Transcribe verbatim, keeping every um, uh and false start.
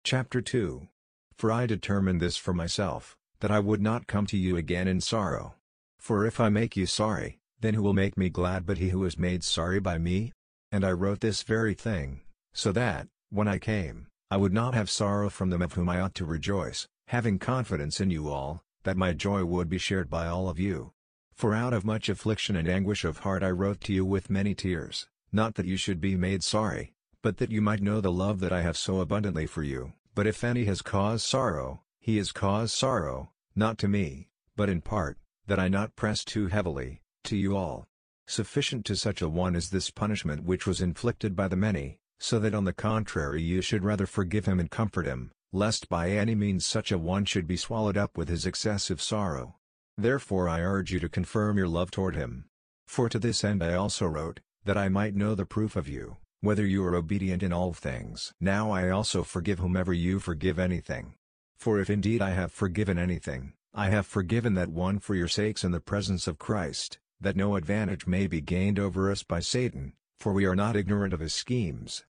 Chapter two. For I determined this for myself, that I would not come to you again in sorrow. For if I make you sorry, then who will make me glad but he who is made sorry by me? And I wrote this very thing, so that, when I came, I would not have sorrow from them of whom I ought to rejoice, having confidence in you all, that my joy would be shared by all of you. For out of much affliction and anguish of heart I wrote to you with many tears, not that you should be made sorry, but that you might know the love that I have so abundantly for you. But if any has caused sorrow, he has caused sorrow, not to me, but in part, that I not press too heavily, to you all. Sufficient to such a one is this punishment which was inflicted by the many, so that on the contrary you should rather forgive him and comfort him, lest by any means such a one should be swallowed up with his excessive sorrow. Therefore I urge you to confirm your love toward him. For to this end I also wrote, that I might know the proof of you, whether you are obedient in all things. Now I also forgive whomever you forgive anything. For if indeed I have forgiven anything, I have forgiven that one for your sakes in the presence of Christ, that no advantage may be gained over us by Satan, for we are not ignorant of his schemes.